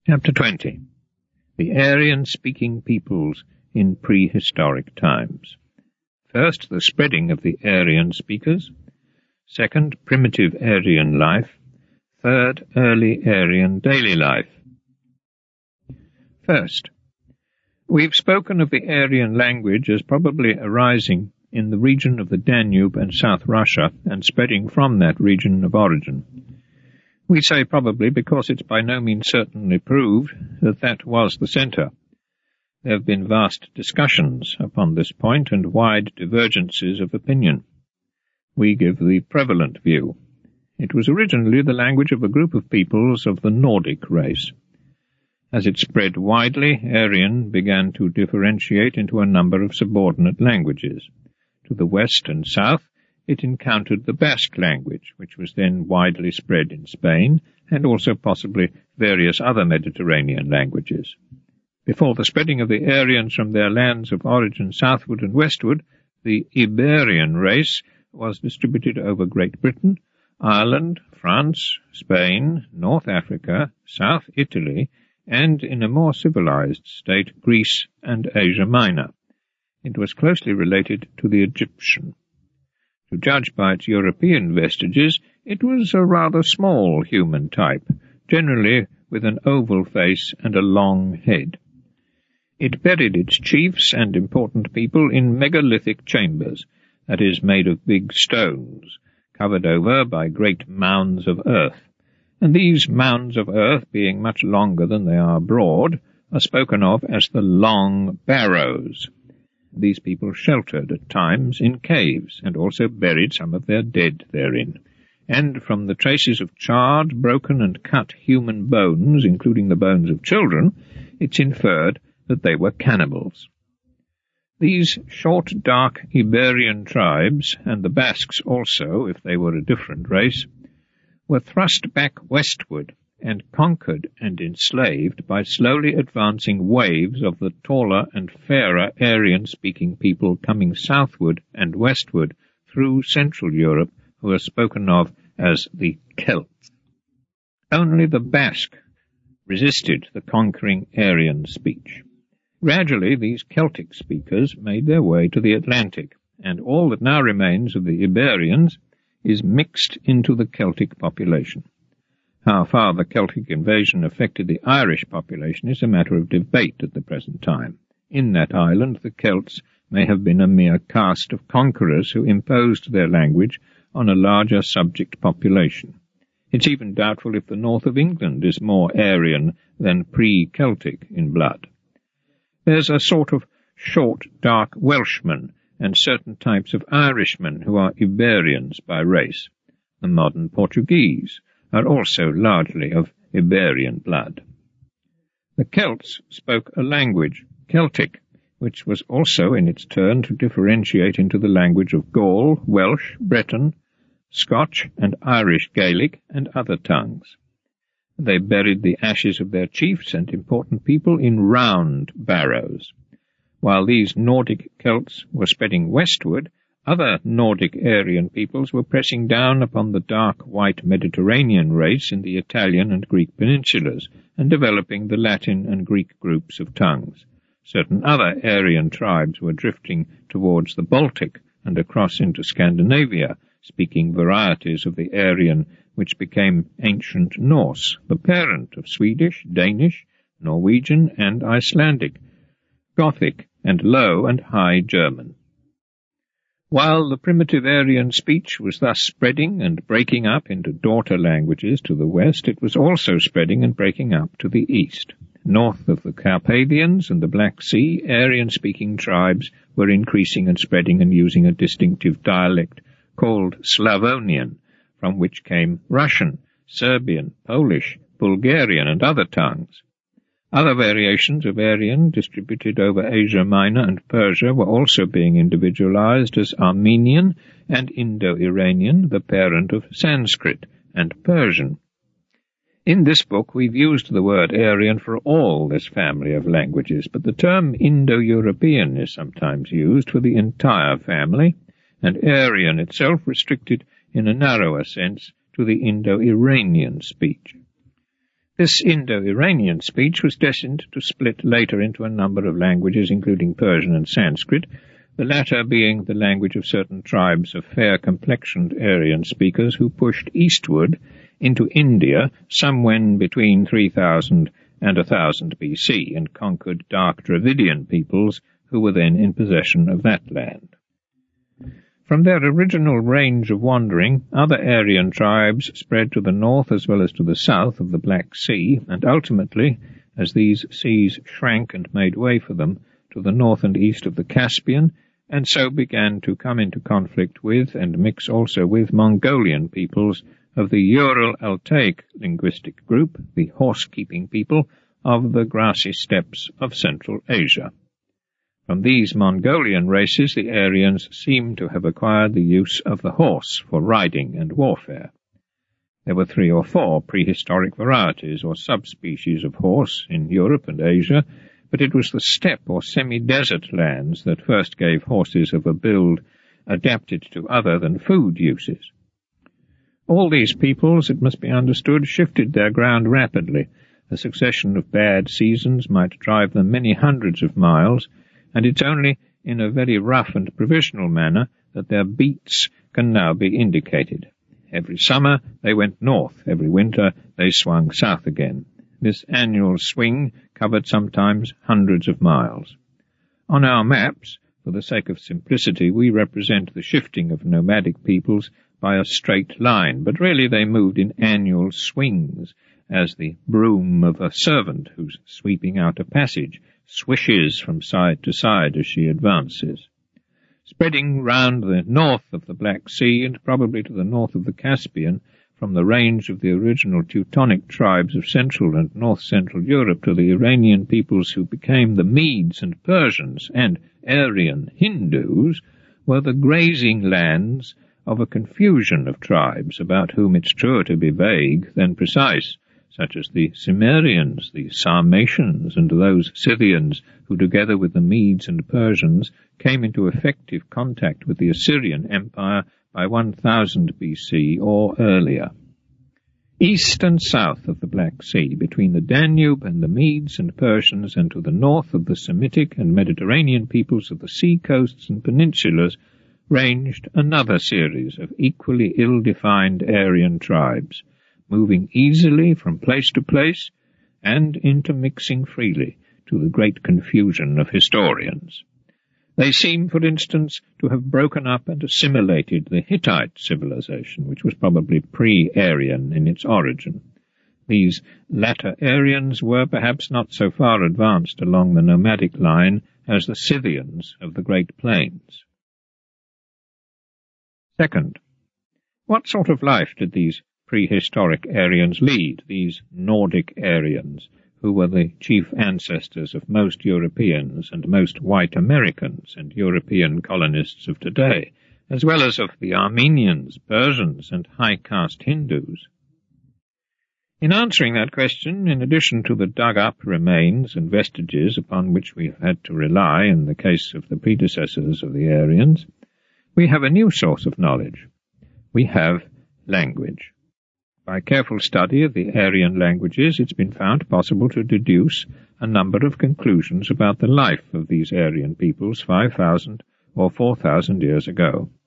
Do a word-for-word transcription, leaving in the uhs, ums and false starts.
Chapter twenty. The Aryan-speaking peoples in prehistoric times. First, the spreading of the Aryan speakers. Second, primitive Aryan life. Third, early Aryan daily life. First, we've spoken of the Aryan language as probably arising in the region of the Danube and South Russia and spreading from that region of origin. We say probably because it's by no means certainly proved that that was the centre. There have been vast discussions upon this point and wide divergences of opinion. We give the prevalent view. It was originally the language of a group of peoples of the Nordic race. As it spread widely, Aryan began to differentiate into a number of subordinate languages. To the west and south, it encountered the Basque language, which was then widely spread in Spain, and also possibly various other Mediterranean languages. Before the spreading of the Aryans from their lands of origin southward and westward, the Iberian race was distributed over Great Britain, Ireland, France, Spain, North Africa, South Italy, and, in a more civilized state, Greece and Asia Minor. It was closely related to the Egyptian. To judge by its European vestiges, it was a rather small human type, generally with an oval face and a long head. It buried its chiefs and important people in megalithic chambers, that is, made of big stones, covered over by great mounds of earth, and these mounds of earth, being much longer than they are broad, are spoken of as the long barrows. These people sheltered at times in caves, and also buried some of their dead therein. And from the traces of charred, broken, and cut human bones, including the bones of children, it's inferred that they were cannibals. These short, dark Iberian tribes, and the Basques also, if they were a different race, were thrust back westward and conquered and enslaved by slowly advancing waves of the taller and fairer Aryan-speaking people coming southward and westward through Central Europe, who are spoken of as the Celts. Only the Basque resisted the conquering Aryan speech. Gradually these Celtic speakers made their way to the Atlantic, and all that now remains of the Iberians is mixed into the Celtic population. How far the Celtic invasion affected the Irish population is a matter of debate at the present time. In that island the Celts may have been a mere caste of conquerors who imposed their language on a larger subject population. It's even doubtful if the north of England is more Aryan than pre-Celtic in blood. There's a sort of short, dark Welshman and certain types of Irishmen who are Iberians by race. The modern Portuguese are also largely of Iberian blood. The Celts spoke a language, Celtic, which was also in its turn to differentiate into the language of Gaul, Welsh, Breton, Scotch and Irish Gaelic, and other tongues. They buried the ashes of their chiefs and important people in round barrows. While these Nordic Celts were spreading westward, other Nordic Aryan peoples were pressing down upon the dark white Mediterranean race in the Italian and Greek peninsulas, and developing the Latin and Greek groups of tongues. Certain other Aryan tribes were drifting towards the Baltic and across into Scandinavia, speaking varieties of the Aryan which became ancient Norse, the parent of Swedish, Danish, Norwegian, and Icelandic, Gothic, and Low and High German. While the primitive Aryan speech was thus spreading and breaking up into daughter languages to the west, it was also spreading and breaking up to the east. North of the Carpathians and the Black Sea, Aryan-speaking tribes were increasing and spreading and using a distinctive dialect called Slavonian, from which came Russian, Serbian, Polish, Bulgarian, and other tongues. Other variations of Aryan distributed over Asia Minor and Persia were also being individualized as Armenian and Indo-Iranian, the parent of Sanskrit and Persian. In this book we've used the word Aryan for all this family of languages, but the term Indo-European is sometimes used for the entire family, and Aryan itself restricted in a narrower sense to the Indo-Iranian speech. This Indo-Iranian speech was destined to split later into a number of languages, including Persian and Sanskrit, the latter being the language of certain tribes of fair-complexioned Aryan speakers who pushed eastward into India somewhen between three thousand and one thousand B C and conquered dark Dravidian peoples who were then in possession of that land. From their original range of wandering, other Aryan tribes spread to the north as well as to the south of the Black Sea, and ultimately, as these seas shrank and made way for them, to the north and east of the Caspian, and so began to come into conflict with and mix also with Mongolian peoples of the Ural-Altaic linguistic group, the horse-keeping people of the grassy steppes of Central Asia. From these Mongolian races the Aryans seem to have acquired the use of the horse for riding and warfare. There were three or four prehistoric varieties or subspecies of horse in Europe and Asia, but it was the steppe or semi-desert lands that first gave horses of a build adapted to other than food uses. All these peoples, it must be understood, shifted their ground rapidly. A succession of bad seasons might drive them many hundreds of miles, and it's only in a very rough and provisional manner that their beats can now be indicated. Every summer they went north, every winter they swung south again. This annual swing covered sometimes hundreds of miles. On our maps, for the sake of simplicity, we represent the shifting of nomadic peoples by a straight line, but really they moved in annual swings, as the broom of a servant who's sweeping out a passage swishes from side to side as she advances. Spreading round the north of the Black Sea and probably to the north of the Caspian, from the range of the original Teutonic tribes of Central and North-Central Europe to the Iranian peoples who became the Medes and Persians and Aryan Hindus, were the grazing lands of a confusion of tribes about whom it's truer to be vague than precise, such as the Cimmerians, the Sarmatians, and those Scythians who, together with the Medes and Persians, came into effective contact with the Assyrian Empire by one thousand B C or earlier. East and south of the Black Sea, between the Danube and the Medes and Persians, and to the north of the Semitic and Mediterranean peoples of the sea coasts and peninsulas, ranged another series of equally ill-defined Aryan tribes, moving easily from place to place and intermixing freely, to the great confusion of historians. They seem, for instance, to have broken up and assimilated the Hittite civilization, which was probably pre-Aryan in its origin. These latter Aryans were perhaps not so far advanced along the nomadic line as the Scythians of the Great Plains. Second, what sort of life did these prehistoric Aryans lead, these Nordic Aryans, who were the chief ancestors of most Europeans and most white Americans and European colonists of today, as well as of the Armenians, Persians, and high-caste Hindus? In answering that question, in addition to the dug-up remains and vestiges upon which we have had to rely in the case of the predecessors of the Aryans, we have a new source of knowledge. We have language. By careful study of the Aryan languages, it's been found possible to deduce a number of conclusions about the life of these Aryan peoples five thousand or four thousand years ago.